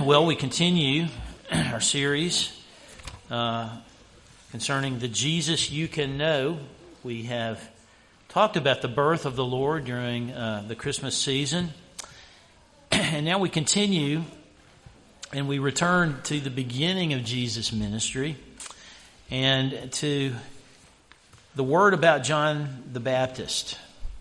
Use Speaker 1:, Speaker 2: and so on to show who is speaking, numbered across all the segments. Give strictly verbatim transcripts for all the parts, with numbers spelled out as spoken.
Speaker 1: Well, we continue our series uh, concerning the Jesus you can know. We have talked about the birth of the Lord during uh, the Christmas season. And now we continue and we return to the beginning of Jesus' ministry and to the word about John the Baptist.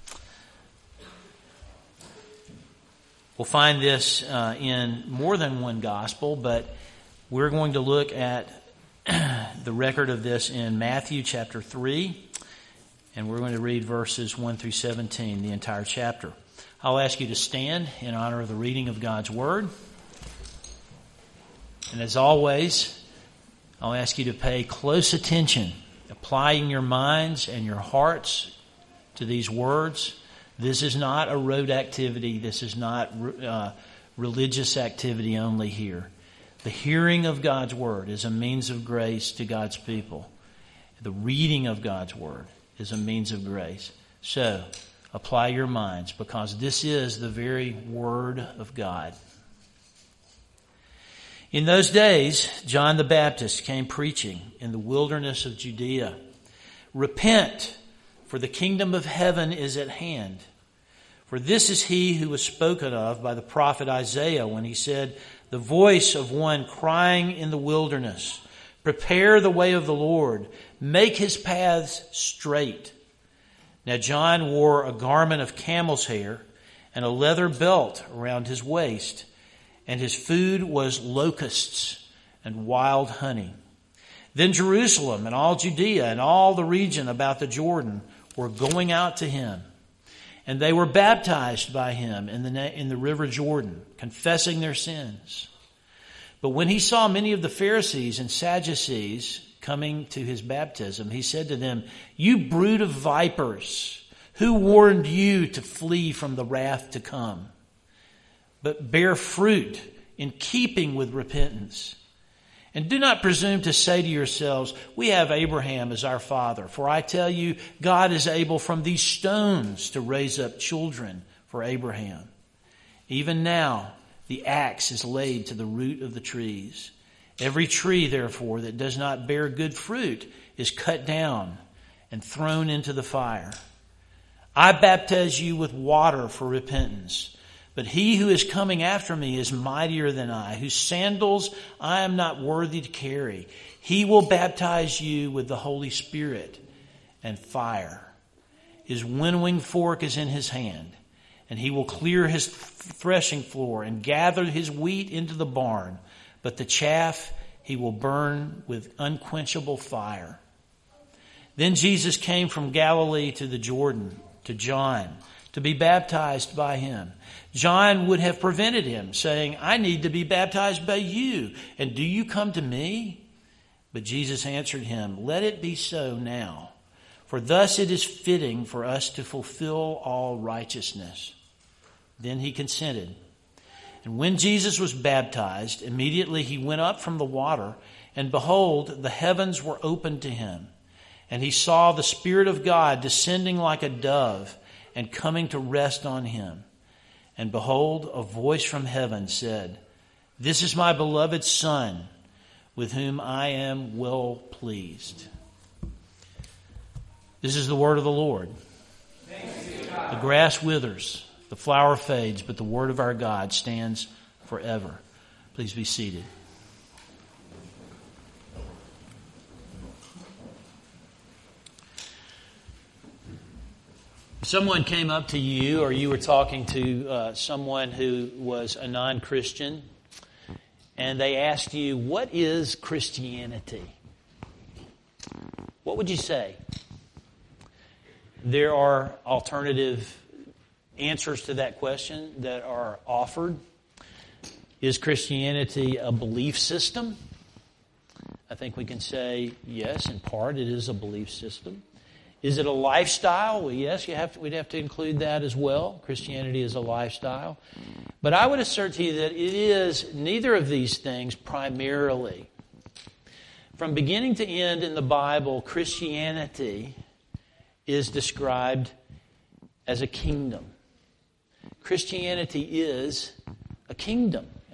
Speaker 1: We'll find this uh, in more than one gospel, but we're going to look at the record of this in Matthew chapter three, and we're going to read verses one through seventeen, the entire chapter. I'll ask you to stand in honor of the reading of God's Word. And as always, I'll ask you to pay close attention, applying your minds and your hearts to these words. This is not a road activity. This is not uh, religious activity only here. The hearing of God's Word is a means of grace to God's people. The reading of God's Word is a means of grace. So, apply your minds, because this is the very Word of God. In those days, John the Baptist came preaching in the wilderness of Judea. Repent, for the kingdom of heaven is at hand. For this is he who was spoken of by the prophet Isaiah when he said, the voice of one crying in the wilderness, prepare the way of the Lord, make his paths straight. Now John wore a garment of camel's hair and a leather belt around his waist, and his food was locusts and wild honey. Then Jerusalem and all Judea and all the region about the Jordan were going out to him, and they were baptized by him in the in the river Jordan, confessing their sins. But when he saw many of the Pharisees and Sadducees coming to his baptism, he said to them, you brood of vipers, who warned you to flee from the wrath to come? But bear fruit in keeping with repentance. And do not presume to say to yourselves, we have Abraham as our father. For I tell you, God is able from these stones to raise up children for Abraham. Even now, the axe is laid to the root of the trees. Every tree, therefore, that does not bear good fruit is cut down and thrown into the fire. I baptize you with water for repentance. But he who is coming after me is mightier than I, whose sandals I am not worthy to carry. He will baptize you with the Holy Spirit and fire. His winnowing fork is in his hand, and he will clear his threshing floor and gather his wheat into the barn, but the chaff he will burn with unquenchable fire. Then Jesus came from Galilee to the Jordan, to John, to be baptized by him. John would have prevented him, saying, I need to be baptized by you, and do you come to me? But Jesus answered him, let it be so now, for thus it is fitting for us to fulfill all righteousness. Then he consented. And when Jesus was baptized, immediately he went up from the water, and behold, the heavens were opened to him. And he saw the Spirit of God descending like a dove and coming to rest on him. And behold, a voice from heaven said, this is my beloved Son, with whom I am well pleased. This is the word of the Lord. Thanks be to God. The grass withers, the flower fades, but the word of our God stands forever. Please be seated. Someone came up to you, or you were talking to uh, someone who was a non-Christian, and they asked you, what is Christianity? What would you say? There are alternative answers to that question that are offered. Is Christianity a belief system? I think we can say, yes, in part it is a belief system. Is it a lifestyle? Well, yes, you have to, we'd have to include that as well. Christianity is a lifestyle. But I would assert to you that it is neither of these things primarily. From beginning to end in the Bible, Christianity is described as a kingdom. Christianity is a kingdom.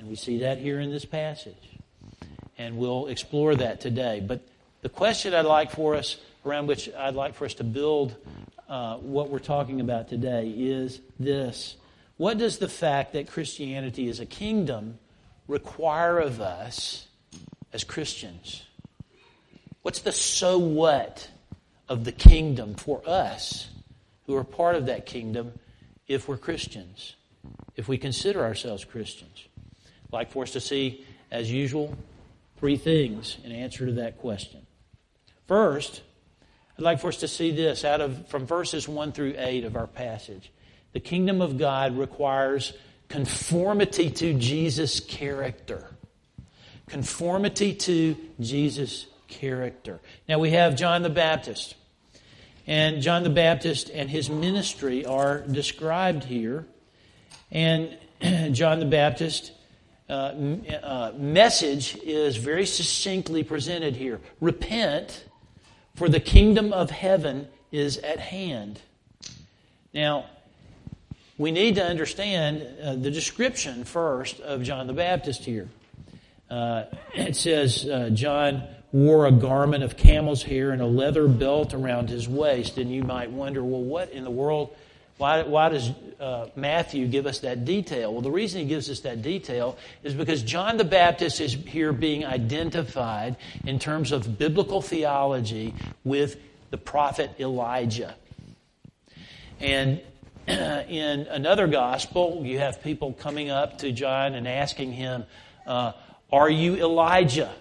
Speaker 1: And we see that here in this passage. And we'll explore that today. But the question I'd like for us, around which I'd like for us to build uh, what we're talking about today is this. What does the fact that Christianity is a kingdom require of us as Christians? What's the so what of the kingdom for us who are part of that kingdom if we're Christians, if we consider ourselves Christians? I'd like for us to see, as usual, three things in answer to that question. First, I'd like for us to see this out of from verses one through eight of our passage. The kingdom of God requires conformity to Jesus' character. Conformity to Jesus' character. Now we have John the Baptist. And John the Baptist and his ministry are described here. And John the Baptist uh, uh, message is very succinctly presented here. Repent, for the kingdom of heaven is at hand. Now, we need to understand uh, the description first of John the Baptist here. Uh, it says uh, John wore a garment of camel's hair and a leather belt around his waist. And you might wonder, well, what in the world, why, why does uh, Matthew give us that detail? Well, the reason he gives us that detail is because John the Baptist is here being identified in terms of biblical theology with the prophet Elijah. And in another gospel, you have people coming up to John and asking him, uh, are you Elijah?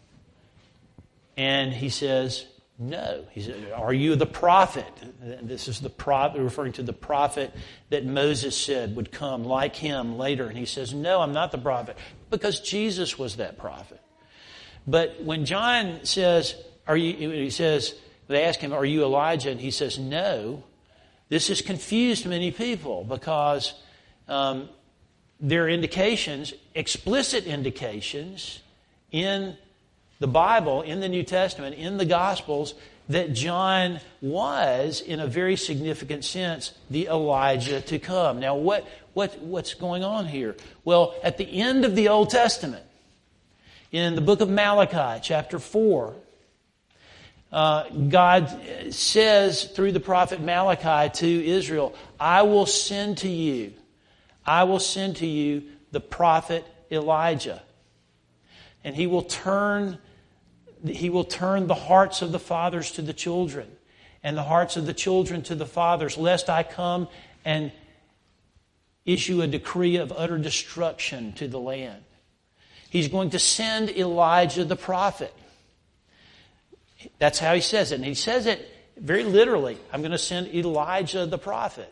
Speaker 1: And he says, no. He said, are you the prophet? This is the prophet, referring to the prophet that Moses said would come like him later. And he says, no, I'm not the prophet, because Jesus was that prophet. But when John says, are you, he says, they ask him, are you Elijah? And he says, no. This has confused many people because um, there are indications, explicit indications in the Bible, in the New Testament, in the Gospels, that John was, in a very significant sense, the Elijah to come. Now, what, what, what's going on here? Well, at the end of the Old Testament, in the book of Malachi, chapter four, uh, God says through the prophet Malachi to Israel, I will send to you, I will send to you the prophet Elijah. And he will turn He will turn the hearts of the fathers to the children, and the hearts of the children to the fathers, lest I come and issue a decree of utter destruction to the land. He's going to send Elijah the prophet. That's how he says it. And he says it very literally. I'm going to send Elijah the prophet.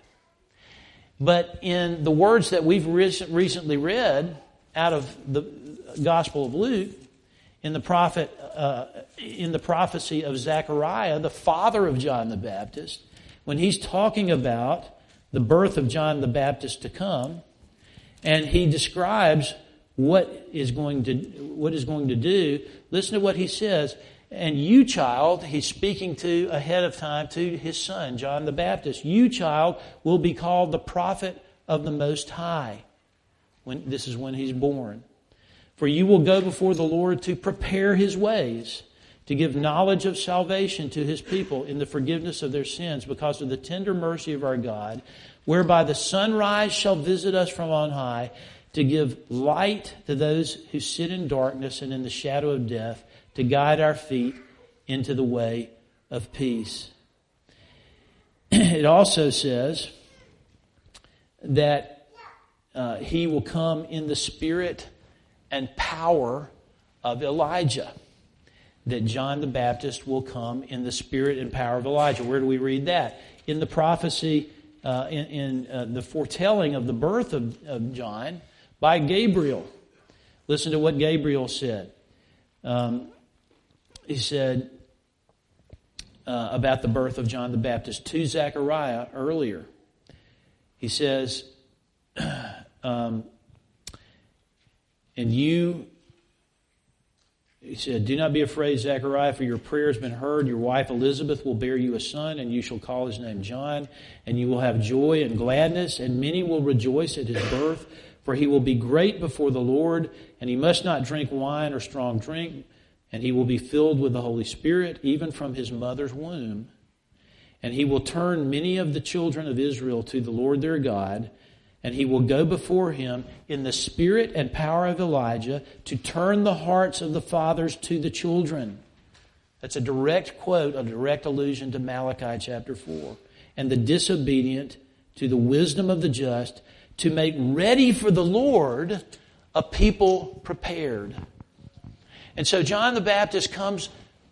Speaker 1: But in the words that we've recently read out of the Gospel of Luke, in the prophet, uh, in the prophecy of Zechariah, the father of John the Baptist, when he's talking about the birth of John the Baptist to come, and he describes what is going to what is going to do. Listen to what he says. And you, child, he's speaking to ahead of time to his son, John the Baptist. You, child, will be called the prophet of the Most High. When this is when he's born. For you will go before the Lord to prepare His ways, to give knowledge of salvation to His people in the forgiveness of their sins, because of the tender mercy of our God, whereby the sunrise shall visit us from on high, to give light to those who sit in darkness and in the shadow of death, to guide our feet into the way of peace. It also says that uh, He will come in the spirit and power of Elijah. That John the Baptist will come in the spirit and power of Elijah. Where do we read that? In the prophecy, uh, in, in uh, the foretelling of the birth of, of John by Gabriel. Listen to what Gabriel said. Um, he said uh, about the birth of John the Baptist to Zechariah earlier. He says, um, and you, he said, do not be afraid, Zechariah, for your prayer has been heard. Your wife Elizabeth will bear you a son, and you shall call his name John. And you will have joy and gladness, and many will rejoice at his birth. For he will be great before the Lord, and he must not drink wine or strong drink, and he will be filled with the Holy Spirit, even from his mother's womb. And he will turn many of the children of Israel to the Lord their God, and he will go before him in the spirit and power of Elijah to turn the hearts of the fathers to the children. That's a direct quote, a direct allusion to Malachi chapter four. And the disobedient to the wisdom of the just, to make ready for the Lord a people prepared. And so John the Baptist comes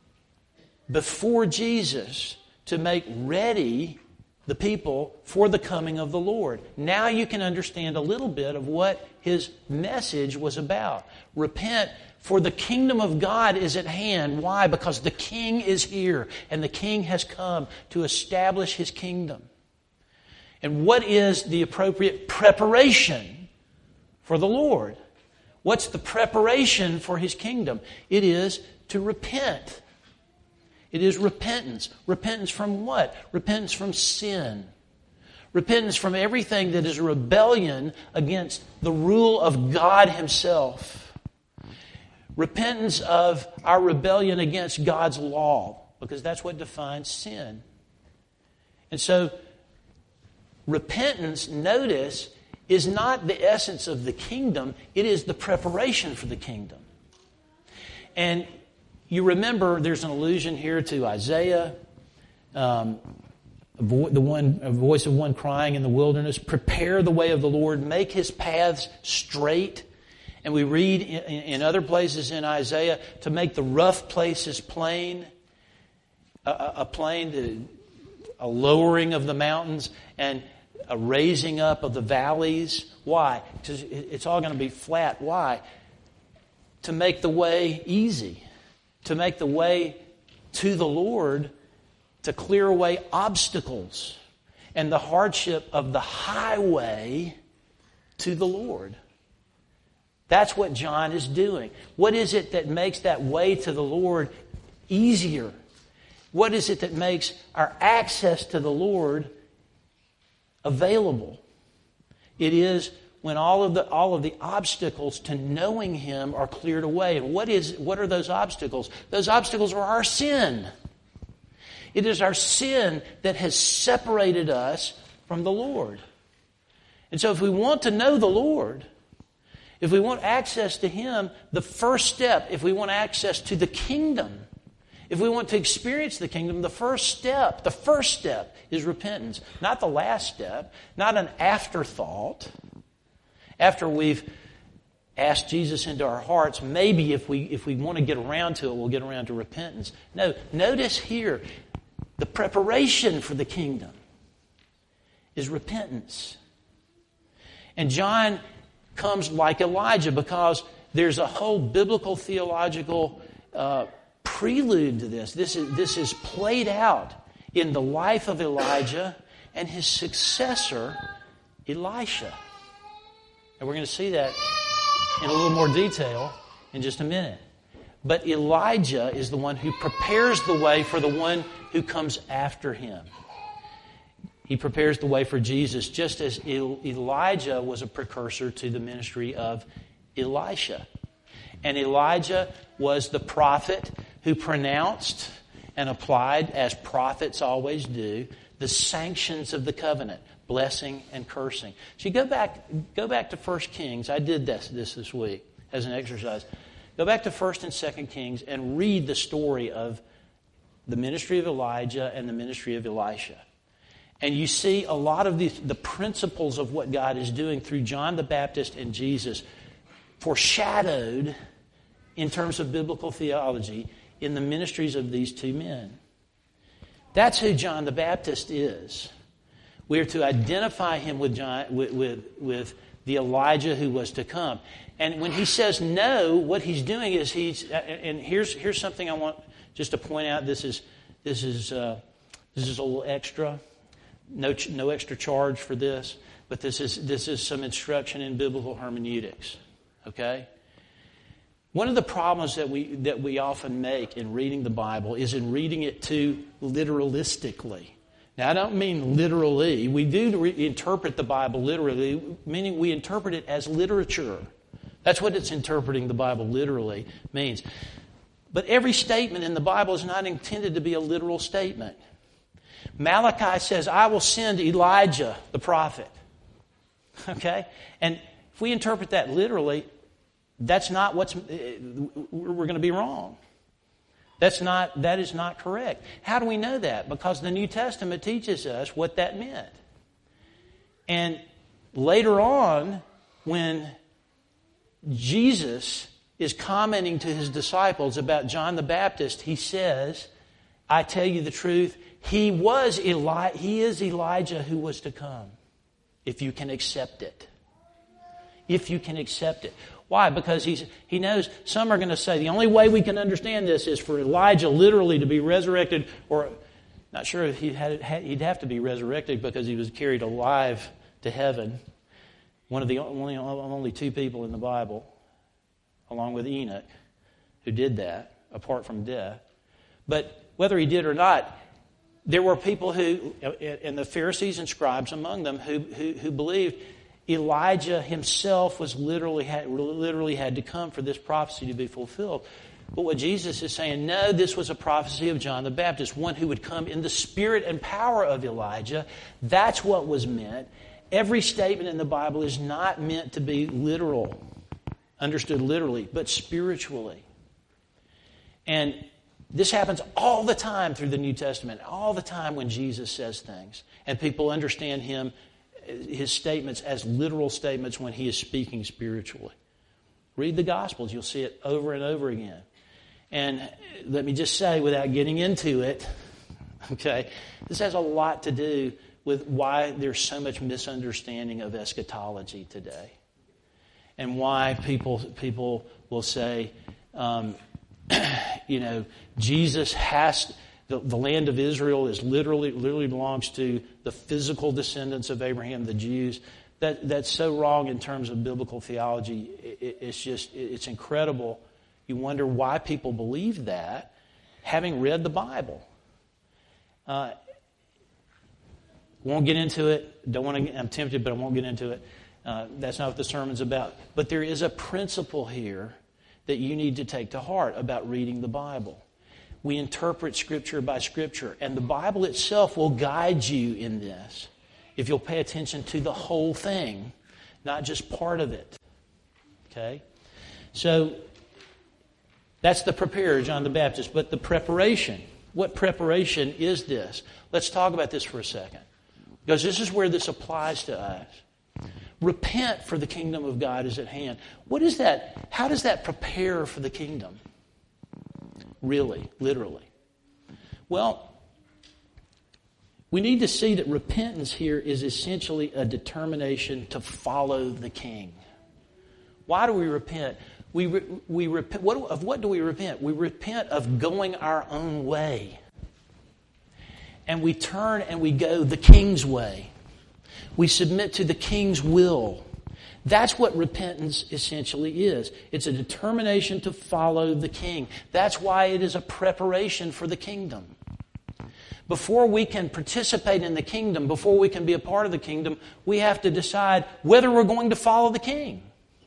Speaker 1: before Jesus to make ready the people for the coming of the Lord. Now you can understand a little bit of what his message was about. Repent, for the kingdom of God is at hand. Why? Because the King is here, and the King has come to establish his kingdom. And what is the appropriate preparation for the Lord? What's the preparation for his kingdom? It is to repent. It is repentance. Repentance from what? Repentance from sin. Repentance from everything that is a rebellion against the rule of God himself. Repentance of our rebellion against God's law, because that's what defines sin. And so, repentance, notice, is not the essence of the kingdom. It is the preparation for the kingdom. And you remember there's an allusion here to Isaiah, um, a vo- the one, a voice of one crying in the wilderness, prepare the way of the Lord, make his paths straight. And we read in, in other places in Isaiah to make the rough places plain, a, a plain, to, a lowering of the mountains, and a raising up of the valleys. Why? Because it's all going to be flat. Why? To make the way easy. To make the way to the Lord, to clear away obstacles and the hardship of the highway to the Lord. That's what John is doing. What is it that makes that way to the Lord easier? What is it that makes our access to the Lord available? It is when all of the all of the obstacles to knowing him are cleared away. And what is what are those obstacles? Those obstacles are our sin. It is our sin that has separated us from the Lord. And so if we want to know the Lord, if we want access to him, the first step, if we want access to the kingdom, if we want to experience the kingdom, the first step, the first step is repentance. Not the last step, not an afterthought. After we've asked Jesus into our hearts, maybe if we if we want to get around to it, we'll get around to repentance. No, notice here, the preparation for the kingdom is repentance. And John comes like Elijah because there's a whole biblical theological uh, prelude to this. This is, this is played out in the life of Elijah and his successor, Elisha. And we're going to see that in a little more detail in just a minute. But Elijah is the one who prepares the way for the one who comes after him. He prepares the way for Jesus, just as Elijah was a precursor to the ministry of Elisha. And Elijah was the prophet who pronounced and applied, as prophets always do, the sanctions of the covenant, blessing and cursing. So you go back, go back to First Kings. I did this, this this week as an exercise. Go back to First and Second Kings and read the story of the ministry of Elijah and the ministry of Elisha. And you see a lot of the, the principles of what God is doing through John the Baptist and Jesus foreshadowed in terms of biblical theology in the ministries of these two men. That's who John the Baptist is. We are to identify him with John, with, with, with the Elijah who was to come. And when he says no, what he's doing is he's. And here's here's something I want just to point out. This is this is uh, this is a little extra. No no extra charge for this, but this is this is some instruction in biblical hermeneutics. Okay. One of the problems that we that we often make in reading the Bible is in reading it too literalistically. Now, I don't mean literally. We do re- interpret the Bible literally, meaning we interpret it as literature. That's what it's interpreting the Bible literally means. But every statement in the Bible is not intended to be a literal statement. Malachi says, I will send Elijah, the prophet. Okay? And if we interpret that literally, that's not what's, we're going to be wrong. That's not, that is not correct. How do we know that? Because the New Testament teaches us what that meant. And later on, when Jesus is commenting to his disciples about John the Baptist, he says, I tell you the truth, he was Eli- he is Elijah who was to come, if you can accept it. If you can accept it. Why? Because he's, he knows some are going to say the only way we can understand this is for Elijah literally to be resurrected, or not sure if he had, he'd have to be resurrected because he was carried alive to heaven. One of the only, only two people in the Bible, along with Enoch, who did that, apart from death. But whether he did or not, there were people who, and the Pharisees and scribes among them, who, who, who believed Elijah himself was literally had, literally had to come for this prophecy to be fulfilled. But what Jesus is saying, no, this was a prophecy of John the Baptist, one who would come in the spirit and power of Elijah. That's what was meant. Every statement in the Bible is not meant to be literal, understood literally, but spiritually. And this happens all the time through the New Testament, all the time when Jesus says things. And people understand him, his statements as literal statements when he is speaking spiritually. Read the Gospels, you'll see it over and over again. And let me just say, without getting into it, okay, this has a lot to do with why there's so much misunderstanding of eschatology today. And why people people will say, um, you know, Jesus has... The, the land of Israel is literally literally belongs to the physical descendants of Abraham, the Jews. That that's so wrong in terms of biblical theology. It, it's just it's incredible. You wonder why people believe that, having read the Bible. Uh, won't get into it. Don't want to. I'm tempted, but I won't get into it. Uh, that's not what the sermon's about. But there is a principle here that you need to take to heart about reading the Bible. We interpret Scripture by Scripture, and the Bible itself will guide you in this if you'll pay attention to the whole thing, not just part of it. Okay? So, that's the preparer, John the Baptist. But the preparation, what preparation is this? Let's talk about this for a second, because this is where this applies to us. Repent, for the kingdom of God is at hand. What is that? How does that prepare for the kingdom? Really, literally. Well, we need to see that repentance here is essentially a determination to follow the King. Why do we repent? We re, we repent. What, of what do we repent? We repent of going our own way, and we turn and we go the King's way. We submit to the King's will. That's what repentance essentially is. It's a determination to follow the King. That's why it is a preparation for the kingdom. Before we can participate in the kingdom, before we can be a part of the kingdom, we have to decide whether we're going to follow the King.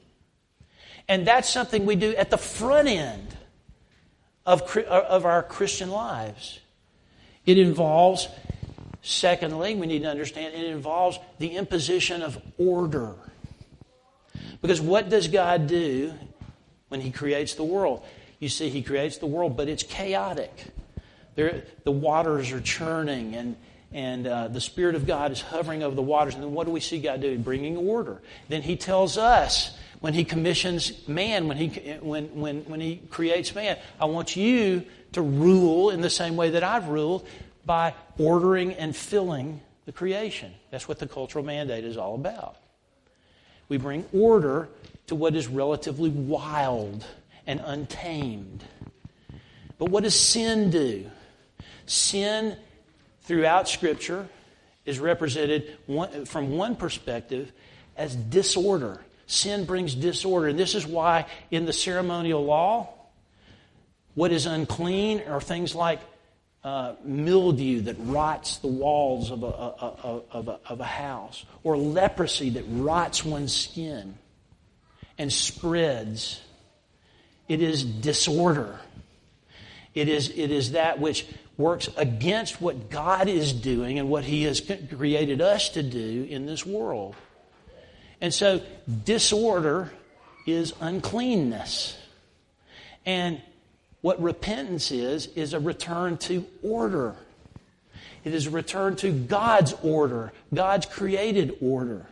Speaker 1: And that's something we do at the front end of, of our Christian lives. It involves, secondly, we need to understand, it involves the imposition of order. Because what does God do when He creates the world? You see, He creates the world, but it's chaotic. There, the waters are churning, and, and uh, the Spirit of God is hovering over the waters. And then what do we see God do? Bringing order. Then He tells us, when He commissions man, when He, when, when, when he creates man, I want you to rule in the same way that I've ruled, by ordering and filling the creation. That's what the cultural mandate is all about. We bring order to what is relatively wild and untamed. But what does sin do? Sin, throughout Scripture, is represented one, from one perspective as disorder. Sin brings disorder. And this is why in the ceremonial law, what is unclean are things like uh, mildew that rots the walls of a, a, a, of, a, of a house, or leprosy that rots one's skin and spreads. It is disorder. It is, it is that which works against what God is doing and what He has created us to do in this world. And so disorder is uncleanness. And what repentance is, is a return to order. It is a return to God's order, God's created order.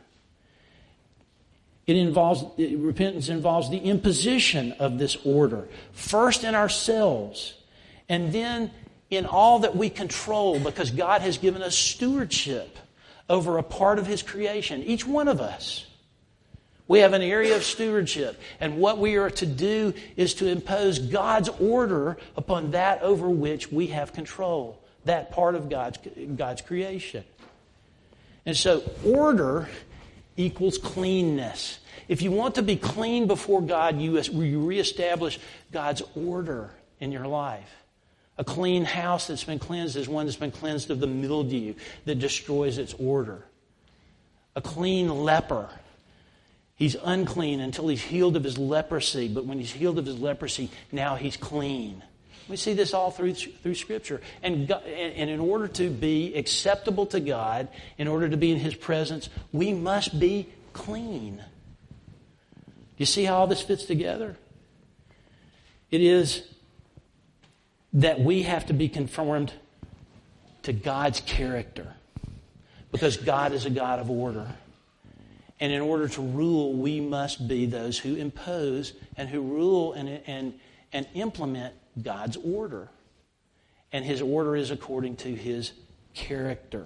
Speaker 1: It involves, repentance involves the imposition of this order, first in ourselves, and then in all that we control, because God has given us stewardship over a part of His creation, each one of us. We have an area of stewardship, and what we are to do is to impose God's order upon that over which we have control, that part of God's, God's creation. And so order equals cleanness. If you want to be clean before God, you, you reestablish God's order in your life. A clean house that's been cleansed is one that's been cleansed of the mildew that destroys its order. A clean leper, he's unclean until he's healed of his leprosy, but when he's healed of his leprosy, now he's clean. We see this all through through Scripture. And, God, and in order to be acceptable to God, in order to be in His presence, we must be clean. Do you see how all this fits together? It is that we have to be conformed to God's character, because God is a God of order. And in order to rule, we must be those who impose and who rule and, and, and implement God's order. And His order is according to His character.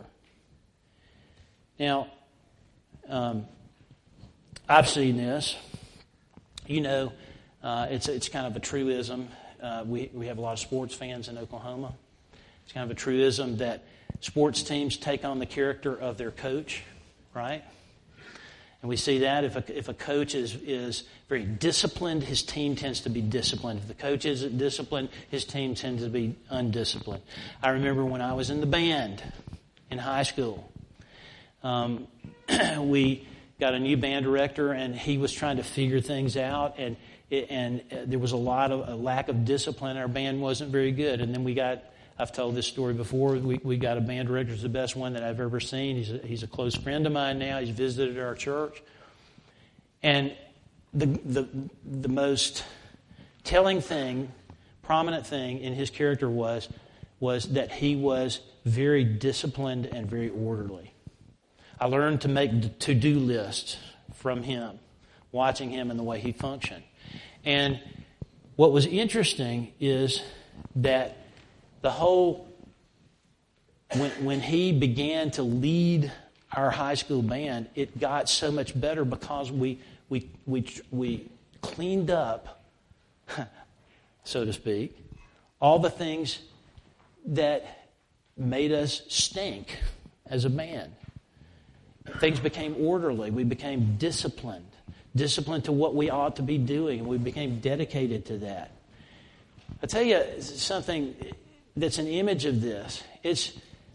Speaker 1: Now, um, I've seen this. You know, uh, it's it's kind of a truism. Uh, we we have a lot of sports fans in Oklahoma. It's kind of a truism that sports teams take on the character of their coach, right? And we see that if a, if a coach is, is very disciplined, his team tends to be disciplined. If the coach isn't disciplined, his team tends to be undisciplined. I remember when I was in the band in high school, um, we got a new band director, and he was trying to figure things out, and it, and there was a lot of a lack of discipline. Our band wasn't very good, and then we got. I've told this story before. We we got a band director who's the best one that I've ever seen. He's a, he's a close friend of mine now. He's visited our church. And the the the most telling thing, prominent thing in his character was was that he was very disciplined and very orderly. I learned to make to-do lists from him, watching him and the way he functioned. And what was interesting is that the whole, when, when he began to lead our high school band, it got so much better because we we we we cleaned up, so to speak, all the things that made us stink as a band. Things became orderly. We became disciplined, disciplined to what we ought to be doing, and we became dedicated to that. I'll tell you something that's an image of this. It's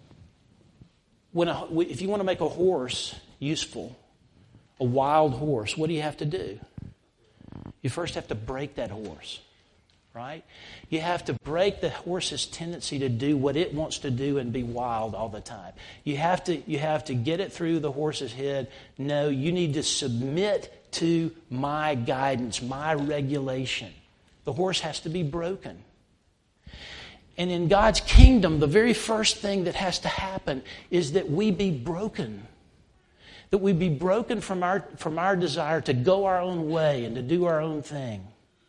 Speaker 1: when a, if you want to make a horse useful, a wild horse, what do you have to do? You first have to break that horse, right? You have to break the horse's tendency to do what it wants to do and be wild all the time. You have to you have to get it through the horse's head. No, you need to submit to my guidance, my regulation. The horse has to be broken. And in God's kingdom, the very first thing that has to happen is that we be broken. That we be broken from our, from our desire to go our own way and to do our own thing.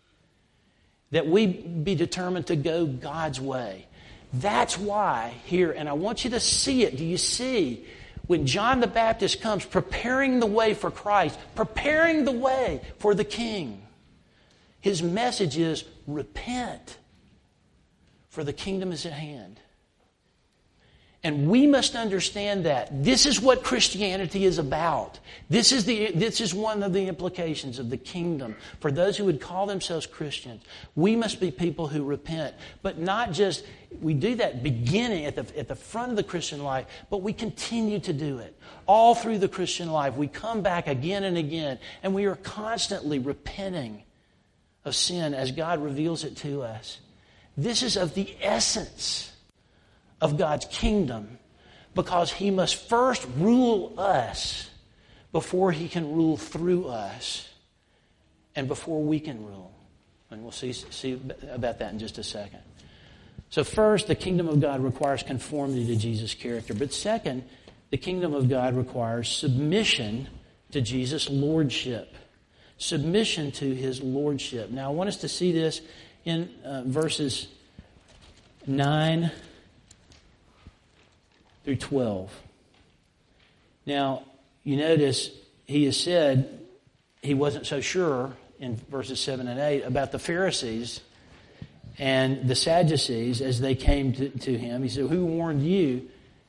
Speaker 1: That we be determined to go God's way. That's why here, and I want you to see it. Do you see? When John the Baptist comes preparing the way for Christ, preparing the way for the King, his message is repent, for the kingdom is at hand. And we must understand that. This is what Christianity is about. This is the this is one of the implications of the kingdom. For those who would call themselves Christians, we must be people who repent. But not just, we do that beginning at the, at the front of the Christian life, but we continue to do it. All through the Christian life, we come back again and again, and we are constantly repenting of sin as God reveals it to us. This is of the essence of God's kingdom, because He must first rule us before He can rule through us and before we can rule. And we'll see, see about that in just a second. So first, the kingdom of God requires conformity to Jesus' character. But second, the kingdom of God requires submission to Jesus' lordship. Submission to His lordship. Now, I want us to see this in uh, verses nine through twelve. Now, you notice he has said he wasn't so sure in verses seven and eight about the Pharisees and the Sadducees as they came to, to him. He said, who warned you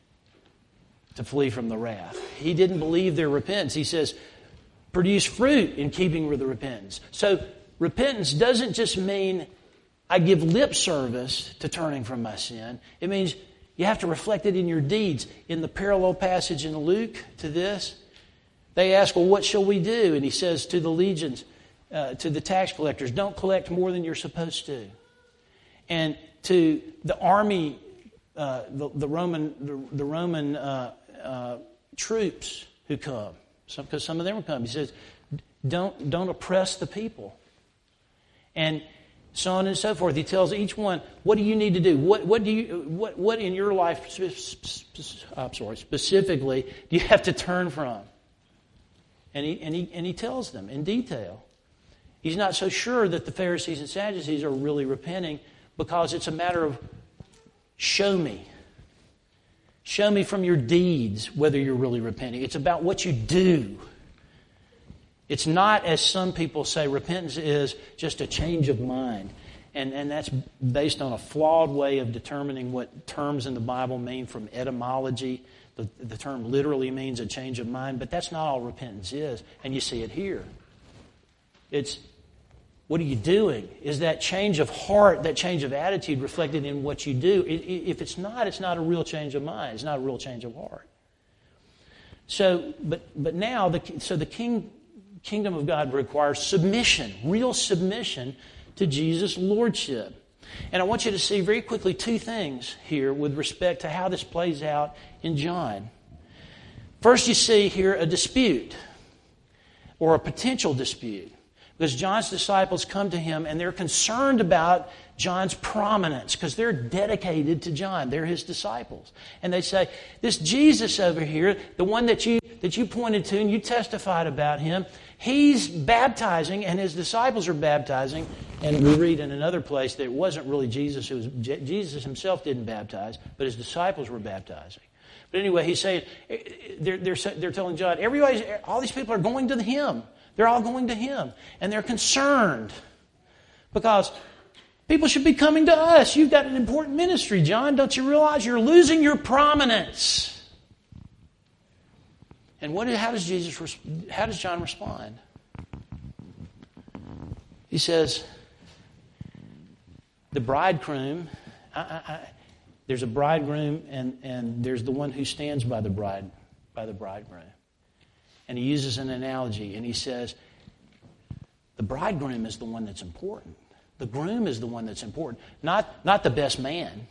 Speaker 1: to flee from the wrath? He didn't believe their repentance. He says, produce fruit in keeping with the repentance. So repentance doesn't just mean I give lip service to turning from my sin. It means you have to reflect it in your deeds. In the parallel passage in Luke to this, they ask, well, what shall we do? And he says to the legions, uh, to the tax collectors, don't collect more than you're supposed to. And to the army, uh, the, the Roman, the, the Roman uh, uh, troops who come, because some, some of them will come, he says, don't don't oppress the people. And so on and so forth. He tells each one, what do you need to do? What what do you what what in your life I'm sorry, specifically do you have to turn from? And he and he and he tells them in detail. He's not so sure that the Pharisees and Sadducees are really repenting, because it's a matter of show me. Show me from your deeds whether you're really repenting. It's about what you do. It's not, as some people say, repentance is just a change of mind. And, and that's based on a flawed way of determining what terms in the Bible mean from etymology. The, the term literally means a change of mind, but that's not all repentance is. And you see it here. It's, what are you doing? Is that change of heart, that change of attitude reflected in what you do? If it's not, it's not a real change of mind. It's not a real change of heart. So, but but now, the, so the king... kingdom of God requires submission, real submission to Jesus' lordship. And I want you to see very quickly two things here with respect to how this plays out in John. First, you see here a dispute, or a potential dispute, because John's disciples come to him and they're concerned about John's prominence, because they're dedicated to John. They're his disciples. And they say, this Jesus over here, the one that you that you pointed to and you testified about him, he's baptizing and his disciples are baptizing. And we read in another place that it wasn't really Jesus who was, Jesus himself didn't baptize, but his disciples were baptizing. But anyway, he's saying, they're, they're, they're telling John, everybody's, all these people are going to him. They're all going to him. And they're concerned because people should be coming to us. You've got an important ministry, John. Don't you realize you're losing your prominence? And what? How does Jesus? How does John respond? He says, "The bridegroom. I, I, I, there's a bridegroom, and, and there's the one who stands by the bride, by the bridegroom." And he uses an analogy, and he says, "The bridegroom is the one that's important. The groom is the one that's important, not not the best man.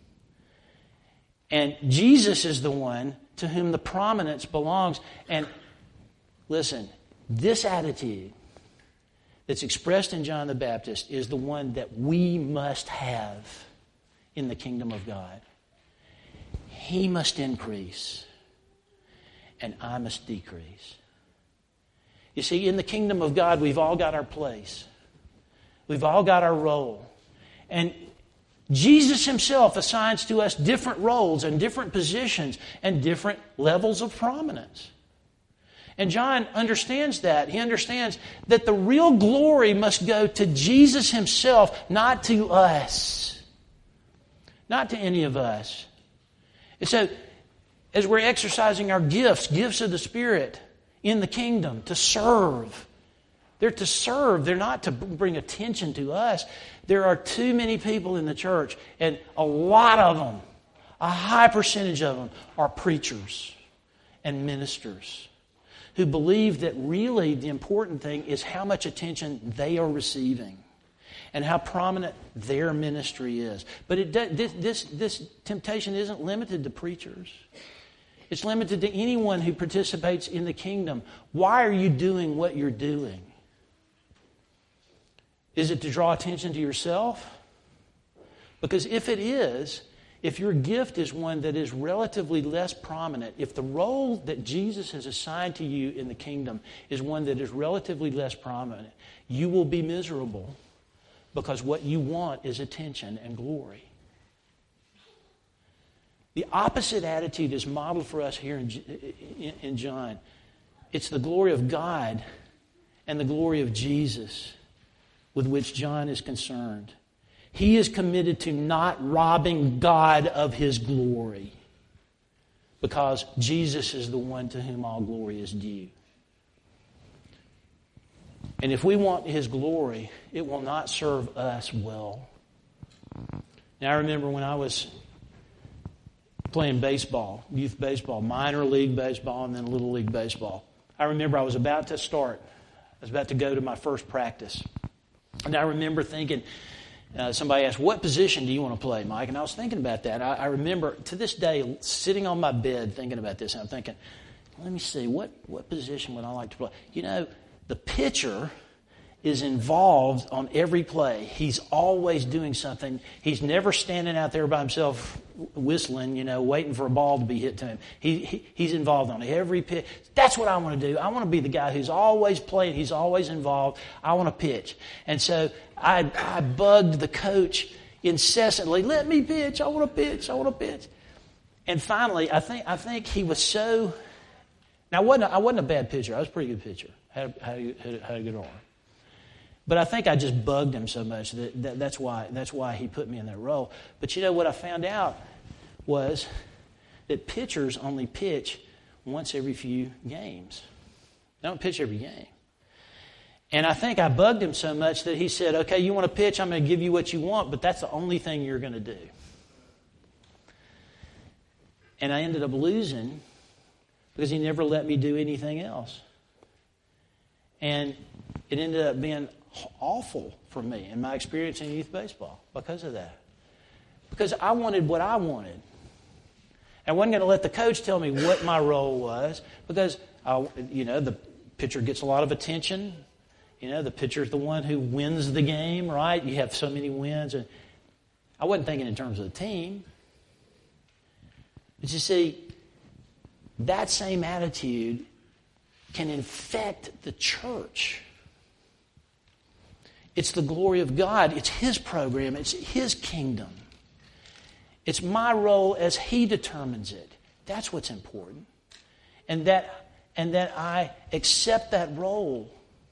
Speaker 1: And Jesus is the one to whom the prominence belongs." And listen, this attitude that's expressed in John the Baptist is the one that we must have in the kingdom of God. He must increase, and I must decrease. You see, in the kingdom of God, we've all got our place. We've all got our role. And Jesus himself assigns to us different roles and different positions and different levels of prominence. And John understands that. He understands that the real glory must go to Jesus himself, not to us. Not to any of us. And so, as we're exercising our gifts, gifts of the Spirit in the kingdom, to serve. They're to serve. They're not to bring attention to us. There are too many people in the church, and a lot of them, a high percentage of them, are preachers and ministers who believe that really the important thing is how much attention they are receiving and how prominent their ministry is. But it does, this, this, this temptation isn't limited to preachers. It's limited to anyone who participates in the kingdom. Why are you doing what you're doing? Is it to draw attention to yourself? Because if it is, if your gift is one that is relatively less prominent, if the role that Jesus has assigned to you in the kingdom is one that is relatively less prominent, you will be miserable because what you want is attention and glory. The opposite attitude is modeled for us here in, in John. It's the glory of God and the glory of Jesus with which John is concerned. He is committed to not robbing God of His glory because Jesus is the one to whom all glory is due. And if we want His glory, it will not serve us well. Now, I remember when I was playing baseball, youth baseball, minor league baseball, and then little league baseball. I remember I was about to start. I was about to go to my first practice. And I remember thinking, uh, somebody asked, what position do you want to play, Mike? And I was thinking about that. I, I remember to this day sitting on my bed thinking about this. And I'm thinking, let me see, what, what position would I like to play? You know, the pitcher is involved on every play. He's always doing something. He's never standing out there by himself whistling, you know, waiting for a ball to be hit to him. He, he He's involved on every pitch. That's what I want to do. I want to be the guy who's always playing. He's always involved. I want to pitch. And so I, I bugged the coach incessantly. Let me pitch. I want to pitch. I want to pitch. And finally, I think I think he was so... Now, I wasn't, I wasn't a bad pitcher. I was a pretty good pitcher. Had, had, had, had a good arm. But I think I just bugged him so much that, that that's why that's why he put me in that role. But you know what I found out was that pitchers only pitch once every few games. They don't pitch every game. And I think I bugged him so much that he said, okay, you want to pitch, I'm going to give you what you want, but that's the only thing you're going to do. And I ended up losing because he never let me do anything else. And it ended up being awful for me in my experience in youth baseball because of that. Because I wanted what I wanted. I wasn't going to let the coach tell me what my role was because, I, you know, the pitcher gets a lot of attention. You know, the pitcher's the one who wins the game, right? You have so many wins. And I wasn't thinking in terms of the team. But you see, that same attitude can infect the church. It's the glory of God. It's His program. It's His kingdom. It's my role as He determines it. That's what's important. And that, and that I accept that role.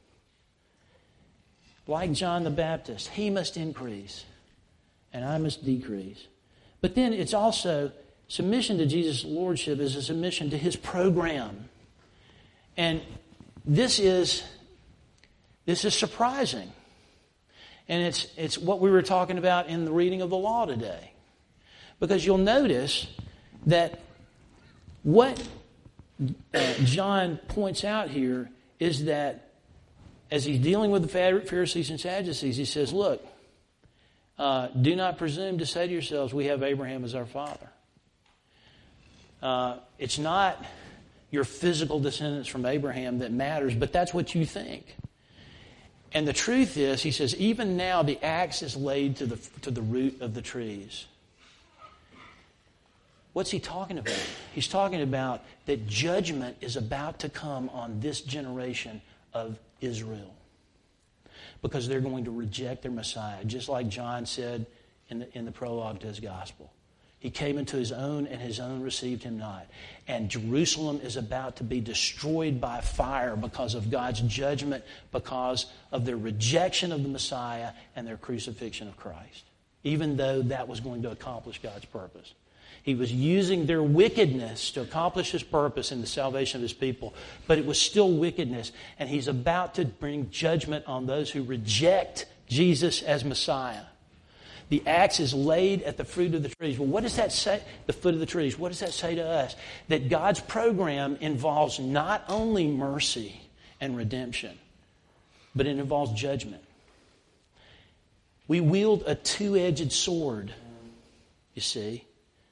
Speaker 1: Like John the Baptist, he must increase and I must decrease. But then it's also submission to Jesus' lordship is a submission to His program. And this is this is surprising. And it's it's what we were talking about in the reading of the law today. Because you'll notice that what uh, John points out here is that as he's dealing with the Pharisees and Sadducees, he says, look, uh, do not presume to say to yourselves, we have Abraham as our father. Uh, it's not your physical descendants from Abraham that matters, but that's what you think. And the truth is, he says, even now the axe is laid to the to the root of the trees. What's he talking about? He's talking about that judgment is about to come on this generation of Israel. Because they're going to reject their Messiah, just like John said in the, in the prologue to his gospel. He came into his own, and his own received him not. And Jerusalem is about to be destroyed by fire because of God's judgment, because of their rejection of the Messiah and their crucifixion of Christ, even though that was going to accomplish God's purpose. He was using their wickedness to accomplish His purpose in the salvation of His people. But it was still wickedness. And He's about to bring judgment on those who reject Jesus as Messiah. The axe is laid at the fruit of the trees. Well, what does that say? The foot of the trees. What does that say to us? That God's program involves not only mercy and redemption, but it involves judgment. We wield a two-edged sword, you see.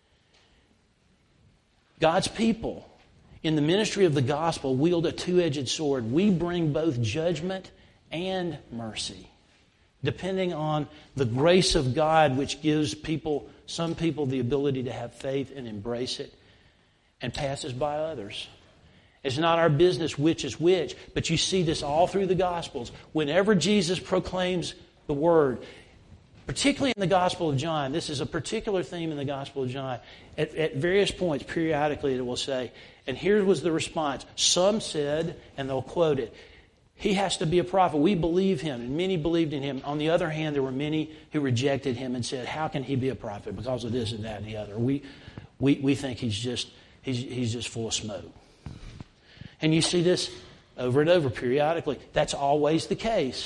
Speaker 1: God's people, in the ministry of the gospel, wield a two-edged sword. We bring both judgment and mercy, depending on the grace of God, which gives people, some people, the ability to have faith and embrace it, and passes by others. It's not our business which is which, but you see this all through the Gospels. Whenever Jesus proclaims the Word, particularly in the Gospel of John, this is a particular theme in the Gospel of John, at, at various points, periodically it will say, and here was the response. Some said, and they'll quote it, He has to be a prophet. We believe Him, and many believed in Him. On the other hand, there were many who rejected Him and said, how can He be a prophet because of this and that and the other? We we, we think He's just he's, he's just full of smoke. And you see this over and over periodically. That's always the case.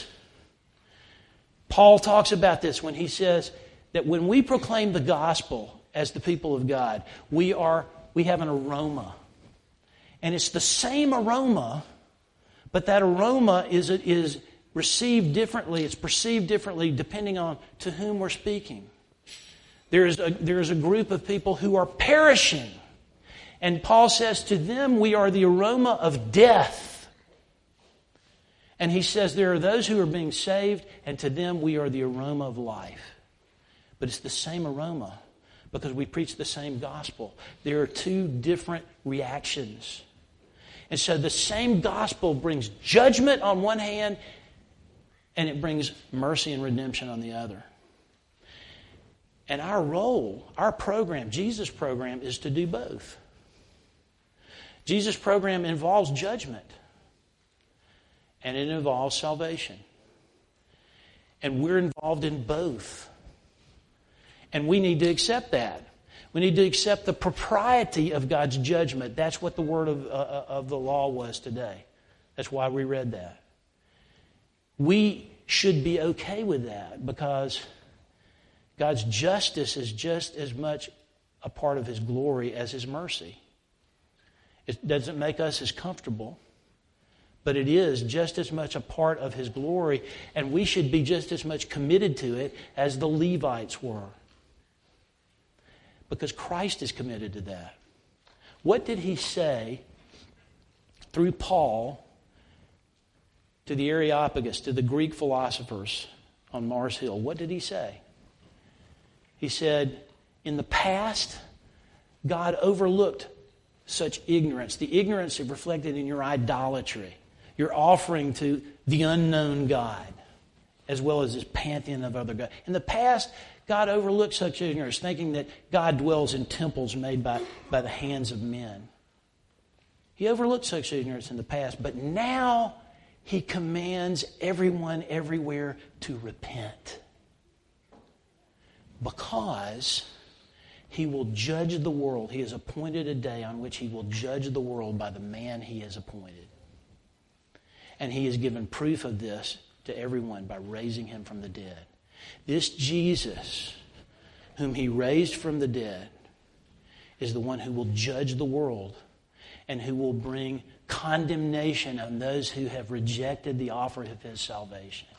Speaker 1: Paul talks about this when he says that when we proclaim the gospel as the people of God, we are we have an aroma. And it's the same aroma, but that aroma is is received differently. It's perceived differently depending on to whom we're speaking. There is a, there is a group of people who are perishing. And Paul says to them, we are the aroma of death. And he says there are those who are being saved, and to them we are the aroma of life. But it's the same aroma because we preach the same gospel. There are two different reactions. And so the same gospel brings judgment on one hand, and it brings mercy and redemption on the other. And our role, our program, Jesus' program, is to do both. Jesus' program involves judgment, and it involves salvation. And we're involved in both. And we need to accept that. We need to accept the propriety of God's judgment. That's what the word of, uh, of the law was today. That's why we read that. We should be okay with that because God's justice is just as much a part of His glory as His mercy. It doesn't make us as comfortable, but it is just as much a part of His glory, and we should be just as much committed to it as the Levites were. Because Christ is committed to that. What did He say through Paul to the Areopagus, to the Greek philosophers on Mars Hill? What did He say? He said, in the past, God overlooked such ignorance. The ignorance is reflected in your idolatry, your offering to the unknown God, as well as His pantheon of other gods. In the past, God overlooked such ignorance, thinking that God dwells in temples made by, by the hands of men. He overlooked such ignorance in the past, but now He commands everyone everywhere to repent. Because He will judge the world. He has appointed a day on which He will judge the world by the man He has appointed. And He has given proof of this to everyone by raising Him from the dead. This Jesus, whom He raised from the dead, is the one who will judge the world and who will bring condemnation on those who have rejected the offer of His salvation.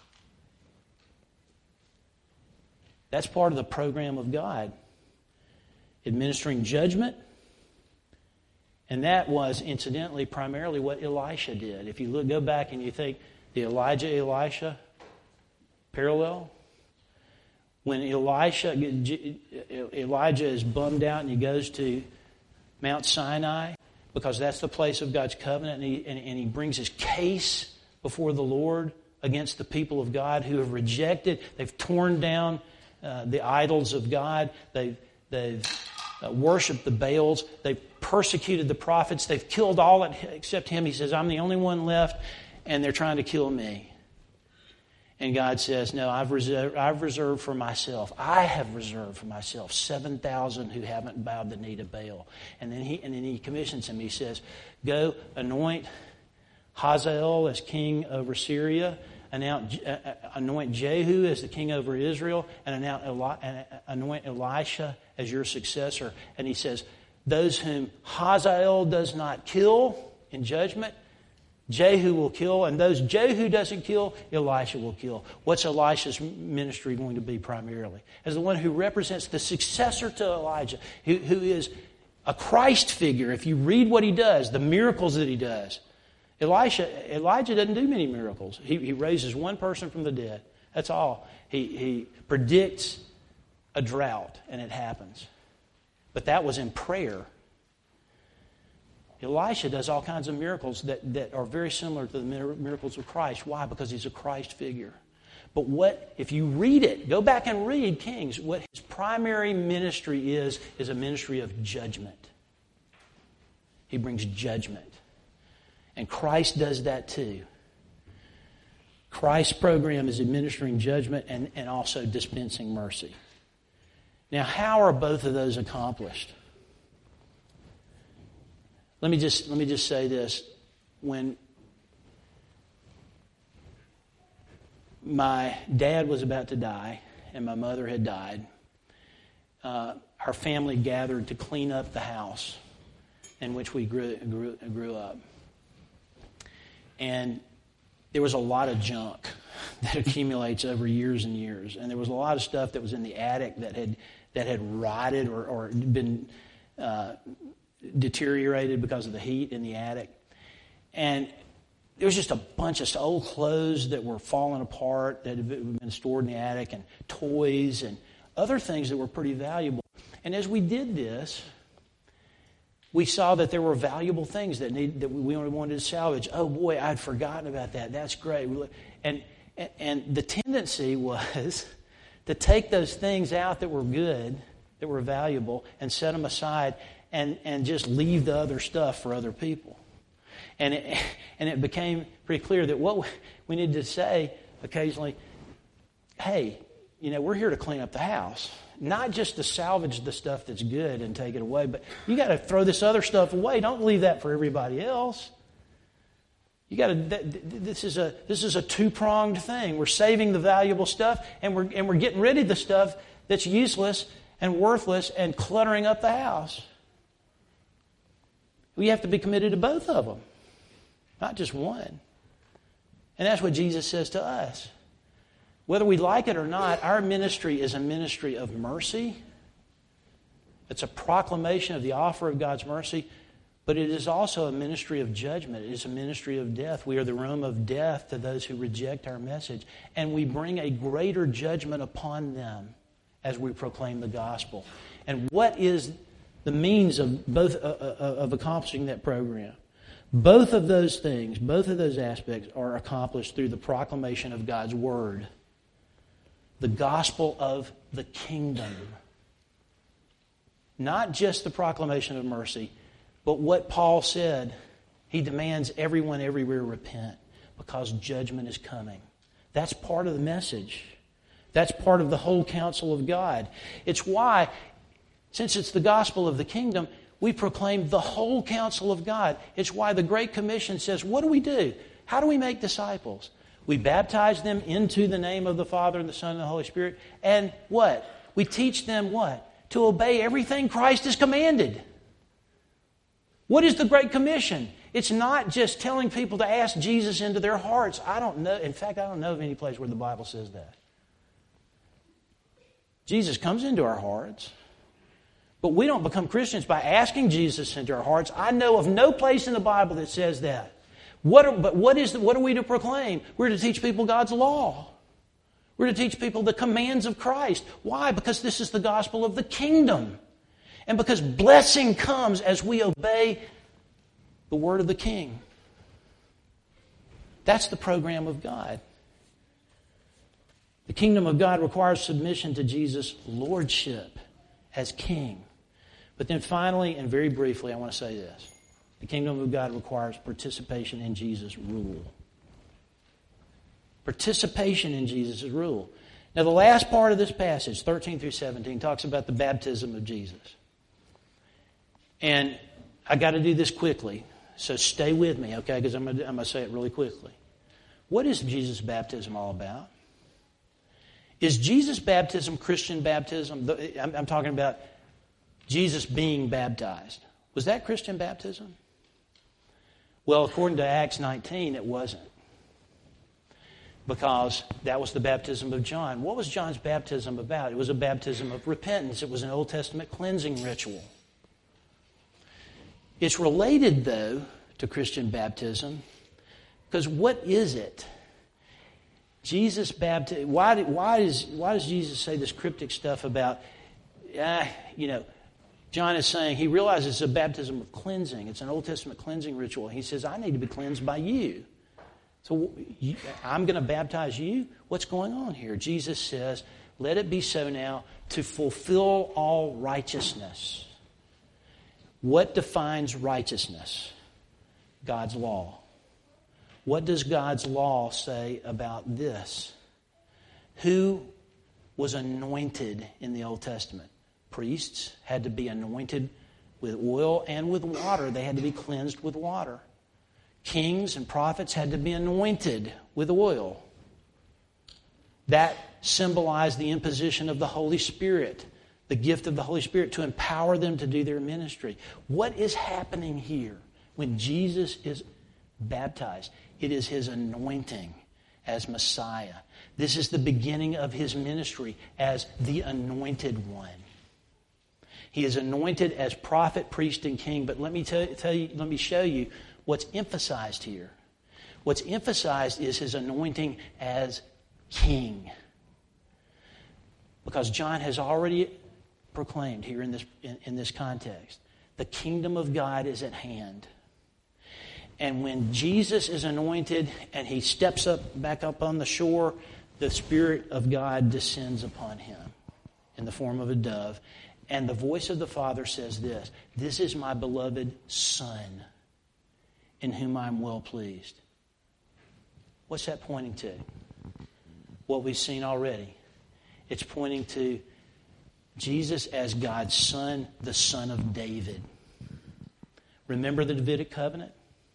Speaker 1: That's part of the program of God. Administering judgment. And that was, incidentally, primarily what Elisha did. If you look, go back and you think the Elijah-Elisha parallel, when Elisha, Elijah is bummed out and he goes to Mount Sinai because that's the place of God's covenant, and he, and, and he brings his case before the Lord against the people of God who have rejected. They've torn down uh, the idols of God. They've, they've uh, worshipped the Baals. They've persecuted the prophets. They've killed all except him. He says, I'm the only one left, and they're trying to kill me. And God says, no, I've reserved, I've reserved for myself. I have reserved for myself seven thousand who haven't bowed the knee to Baal. And then he and then he commissions him. He says, go anoint Hazael as king over Syria, anoint, uh, anoint Jehu as the king over Israel, and anoint, Eli, and anoint Elisha as your successor. And he says, those whom Hazael does not kill in judgment, Jehu will kill, and those Jehu doesn't kill, Elisha will kill. What's Elisha's ministry going to be primarily? As the one who represents the successor to Elijah, who, who is a Christ figure. If you read what he does, the miracles that he does, Elisha, Elijah doesn't do many miracles. He, he raises one person from the dead. That's all. He, he predicts a drought, and it happens. But that was in prayer. Elisha does all kinds of miracles that, that are very similar to the miracles of Christ. Why? Because he's a Christ figure. But what, if you read it, go back and read Kings, what his primary ministry is, is a ministry of judgment. He brings judgment. And Christ does that too. Christ's program is administering judgment and, and also dispensing mercy. Now, how are both of those accomplished? Let me just let me just say this. When my dad was about to die and my mother had died, uh, our family gathered to clean up the house in which we grew, grew, grew up. And there was a lot of junk that accumulates over years and years. And there was a lot of stuff that was in the attic that had that had rotted or, or been uh, deteriorated because of the heat in the attic. And there was just a bunch of old clothes that were falling apart that had been stored in the attic, and toys and other things that were pretty valuable. And as we did this, we saw that there were valuable things that need, that we wanted to salvage. Oh boy, I'd forgotten about that. That's great. And, and, and the tendency was to take those things out that were good, that were valuable, and set them aside and, and just leave the other stuff for other people. And it, and it became pretty clear that what we needed to say occasionally, hey, you know, we're here to clean up the house. Not just to salvage the stuff that's good and take it away, but you got to throw this other stuff away. Don't leave that for everybody else. You got to. This is a this is a two-pronged thing. We're saving the valuable stuff, and we're and we're getting rid of the stuff that's useless and worthless and cluttering up the house. We have to be committed to both of them, not just one. And that's what Jesus says to us. Whether we like it or not, our ministry is a ministry of mercy. It's a proclamation of the offer of God's mercy, but it is also a ministry of judgment. It is a ministry of death. We are the realm of death to those who reject our message, and we bring a greater judgment upon them as we proclaim the gospel. And what is the means of both uh, of accomplishing that program? Both of those things, both of those aspects are accomplished through the proclamation of God's word. The gospel of the kingdom. Not just the proclamation of mercy, but what Paul said. He demands everyone everywhere repent because judgment is coming. That's part of the message. That's part of the whole counsel of God. It's why, since it's the gospel of the kingdom, we proclaim the whole counsel of God. It's why the Great Commission says, what do we do? How do we make disciples? We baptize them into the name of the Father and the Son and the Holy Spirit. And what? We teach them what? To obey everything Christ has commanded. What is the Great Commission? It's not just telling people to ask Jesus into their hearts. I don't know. In fact, I don't know of any place where the Bible says that. Jesus comes into our hearts. But we don't become Christians by asking Jesus into our hearts. I know of no place in the Bible that says that. What are, but what is the, what are we to proclaim? We're to teach people God's law. We're to teach people the commands of Christ. Why? Because this is the gospel of the kingdom. And because blessing comes as we obey the word of the King. That's the program of God. The kingdom of God requires submission to Jesus' lordship as King. But then finally, and very briefly, I want to say this. The kingdom of God requires participation in Jesus' rule. Participation in Jesus' rule. Now the last part of this passage, thirteen through seventeen, talks about the baptism of Jesus. And I got to do this quickly, so stay with me, okay, because I'm going to say it really quickly. What is Jesus' baptism all about? Is Jesus' baptism Christian baptism? I'm, I'm talking about Jesus being baptized. Was that Christian baptism? Well, according to Acts nineteen, it wasn't. Because that was the baptism of John. What was John's baptism about? It was a baptism of repentance. It was an Old Testament cleansing ritual. It's related, though, to Christian baptism, because what is it? Jesus baptized. Why, why, is, why does Jesus say this cryptic stuff about, uh, you know, John is saying he realizes it's a baptism of cleansing. It's an Old Testament cleansing ritual. He says, I need to be cleansed by you. So you, I'm going to baptize you? What's going on here? Jesus says, let it be so now to fulfill all righteousness. What defines righteousness? God's law. What does God's law say about this? Who was anointed in the Old Testament? Priests had to be anointed with oil and with water. They had to be cleansed with water. Kings and prophets had to be anointed with oil. That symbolized the imposition of the Holy Spirit, the gift of the Holy Spirit to empower them to do their ministry. What is happening here when Jesus is baptized? It is his anointing as Messiah. This is the beginning of his ministry as the anointed one. He is anointed as prophet, priest, and king. But let me tell, tell you, let me show you what's emphasized here. What's emphasized is his anointing as king. Because John has already proclaimed here in this, in, in this context, the kingdom of God is at hand. And when Jesus is anointed and he steps up back up on the shore, the Spirit of God descends upon him in the form of a dove. And the voice of the Father says this, this is my beloved Son, in whom I'm well pleased. What's that pointing to? What we've seen already. It's pointing to Jesus as God's Son, the Son of David. Remember the Davidic covenant?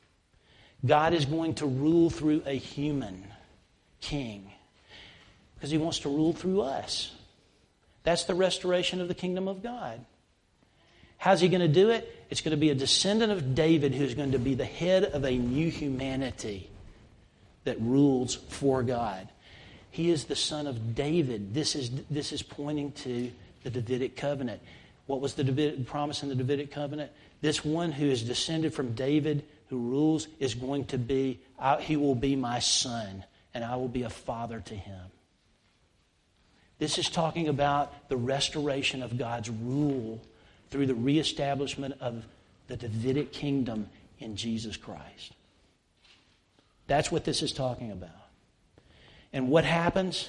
Speaker 1: God is going to rule through a human king because he wants to rule through us. That's the restoration of the kingdom of God. How's he going to do it? It's going to be a descendant of David who's going to be the head of a new humanity that rules for God. He is the son of David. This is, this is pointing to the Davidic covenant. What was the Davidic promise in the Davidic covenant? This one who is descended from David, who rules, is going to be, I, he will be my son, and I will be a father to him. This is talking about the restoration of God's rule through the reestablishment of the Davidic kingdom in Jesus Christ. That's what this is talking about. And what happens?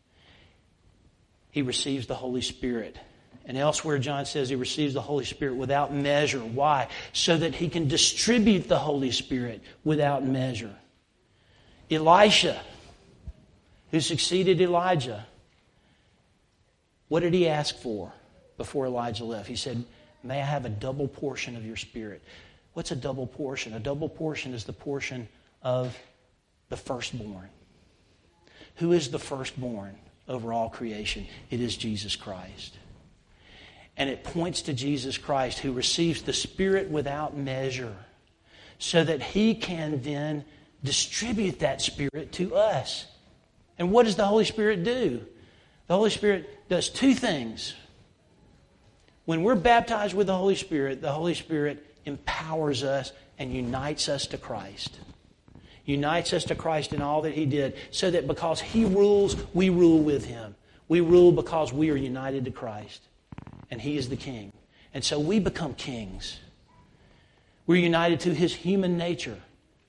Speaker 1: He receives the Holy Spirit. And elsewhere, John says he receives the Holy Spirit without measure. Why? So that he can distribute the Holy Spirit without measure. Elisha, who succeeded Elijah, what did he ask for before Elijah left? He said, may I have a double portion of your Spirit? What's a double portion? A double portion is the portion of the firstborn. Who is the firstborn over all creation? It is Jesus Christ. And it points to Jesus Christ who receives the Spirit without measure so that he can then distribute that Spirit to us. And what does the Holy Spirit do? The Holy Spirit does two things. When we're baptized with the Holy Spirit, the Holy Spirit empowers us and unites us to Christ. Unites us to Christ in all that he did, so that because he rules, we rule with him. We rule because we are united to Christ. And he is the king. And so we become kings. We're united to his human nature.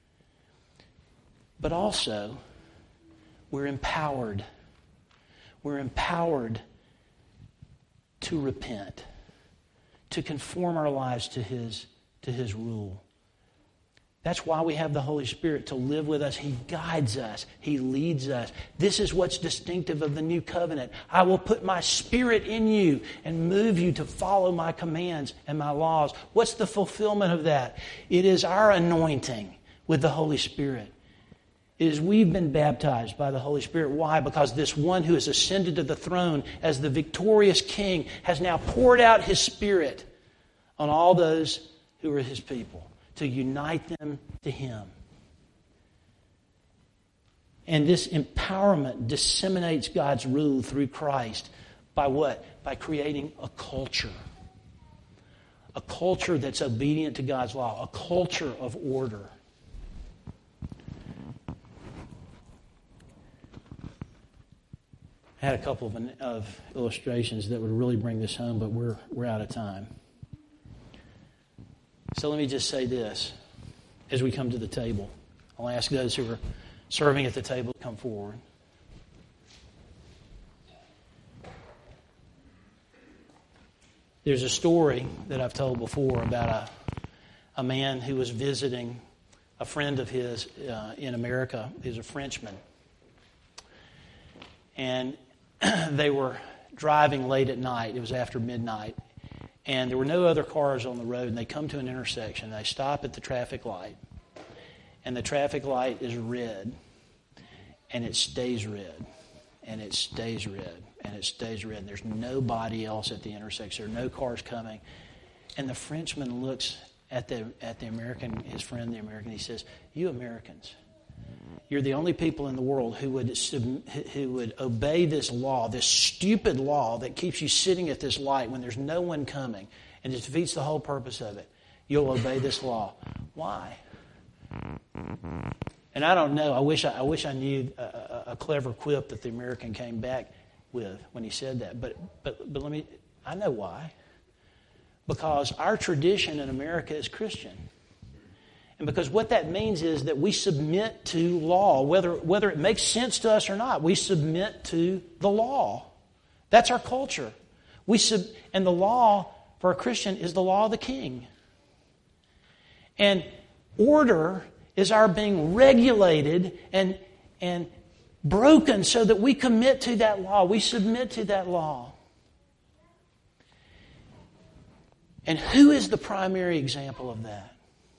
Speaker 1: But also, we're empowered. We're empowered to repent, to conform our lives to his, to his rule. That's why we have the Holy Spirit to live with us. He guides us. He leads us. This is what's distinctive of the new covenant. I will put my Spirit in you and move you to follow my commands and my laws. What's the fulfillment of that? It is our anointing with the Holy Spirit. It is we've been baptized by the Holy Spirit. Why? Because this one who has ascended to the throne as the victorious King has now poured out His Spirit on all those who are His people, to unite them to Him. And this empowerment disseminates God's rule through Christ by what? By creating a culture. A culture that's obedient to God's law. A culture of order. I had a couple of, of illustrations that would really bring this home, but we're we're out of time. So let me just say this as we come to the table. I'll ask those who are serving at the table to come forward. There's a story that I've told before about a, a man who was visiting a friend of his uh, in America. He was a Frenchman. And they were driving late at night. It was after midnight. And there were no other cars on the road. And they come to an intersection. They stop at the traffic light. And the traffic light is red. And it stays red. And it stays red. And it stays red. And there's nobody else at the intersection. There are no cars coming. And the Frenchman looks at the at the American, his friend, the American. He says, "You Americans, you're the only people in the world who would who would obey this law, this stupid law that keeps you sitting at this light when there's no one coming, and it defeats the whole purpose of it. You'll obey this law. Why?" And I don't know. I wish I, I wish I knew a, a, a clever quip that the American came back with when he said that. But but but let me. I know why. Because our tradition in America is Christian. And because what that means is that we submit to law, whether whether it makes sense to us or not. We submit to the law. That's our culture. We sub, and the law for a Christian is the law of the King. And order is our being regulated and and broken so that we commit to that law. We submit to that law. And who is the primary example of that?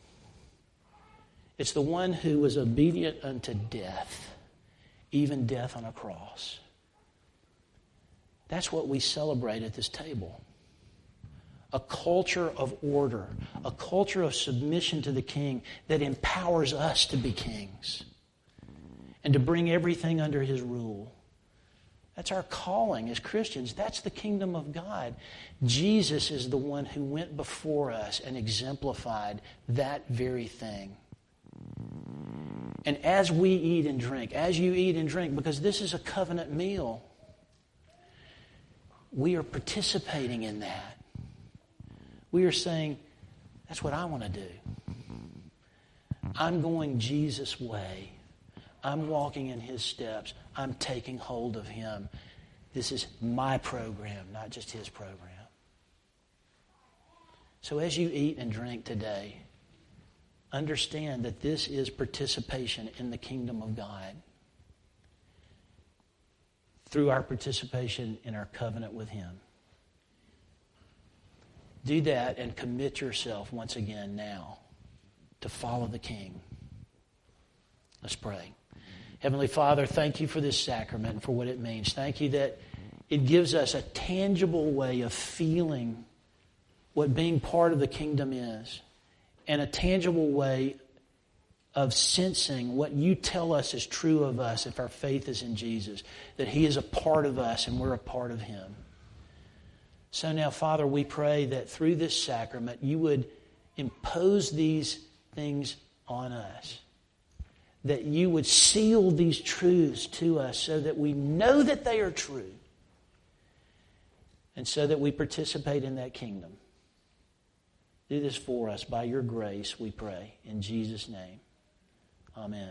Speaker 1: It's the one who was obedient unto death, even death on a cross. That's what we celebrate at this table. A culture of order, a culture of submission to the King that empowers us to be kings and to bring everything under His rule. That's our calling as Christians. That's the kingdom of God. Jesus is the one who went before us and exemplified that very thing. And as we eat and drink, as you eat and drink, because this is a covenant meal, we are participating in that. We are saying, that's what I want to do. I'm going Jesus' way. I'm walking in His steps. I'm taking hold of Him. This is my program, not just His program. So as you eat and drink today, understand that this is participation in the kingdom of God through our participation in our covenant with Him. Do that and commit yourself once again now to follow the King. Let's pray. Heavenly Father, thank You for this sacrament and for what it means. Thank You that it gives us a tangible way of feeling what being part of the kingdom is, and a tangible way of sensing what You tell us is true of us if our faith is in Jesus, that He is a part of us and we're a part of Him. So now, Father, we pray that through this sacrament You would impose these things on us, that You would seal these truths to us so that we know that they are true, and so that we participate in that kingdom. Do this for us by Your grace, we pray. In Jesus' name, amen.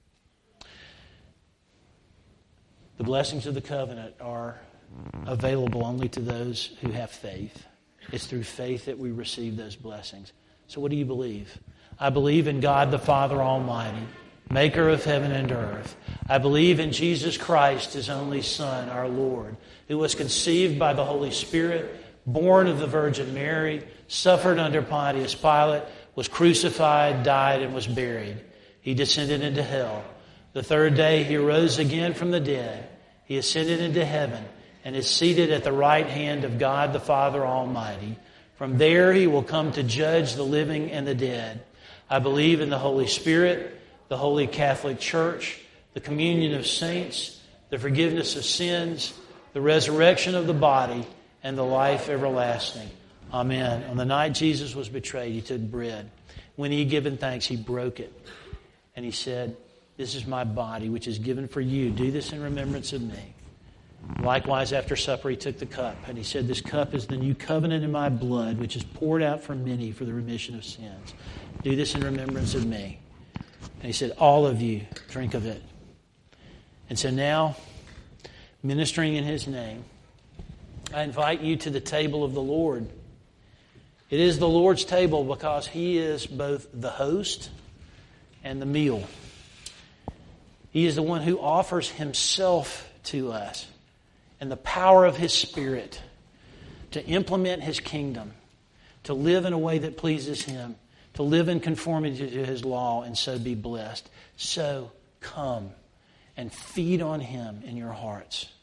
Speaker 1: The blessings of the covenant are available only to those who have faith. It's through faith that we receive those blessings. So what do you believe? I believe in God the Father Almighty, maker of heaven and earth. I believe in Jesus Christ, His only Son, our Lord, who was conceived by the Holy Spirit, born of the Virgin Mary, suffered under Pontius Pilate, was crucified, died, and was buried. He descended into hell. The third day He rose again from the dead. He ascended into heaven and is seated at the right hand of God the Father Almighty. From there He will come to judge the living and the dead. I believe in the Holy Spirit, the Holy Catholic Church, the communion of saints, the forgiveness of sins, the resurrection of the body, and the life everlasting. Amen. On the night Jesus was betrayed, He took bread. When He had given thanks, He broke it. And He said, "This is my body, which is given for you. Do this in remembrance of me." Likewise, after supper, He took the cup. And He said, "This cup is the new covenant in my blood, which is poured out for many for the remission of sins. Do this in remembrance of me." And He said, "All of you, drink of it." And so now, ministering in His name, I invite you to the table of the Lord. It is the Lord's table because He is both the host and the meal. He is the one who offers Himself to us and the power of His Spirit to implement His kingdom, to live in a way that pleases Him, to live in conformity to His law and so be blessed. So come and feed on Him in your hearts.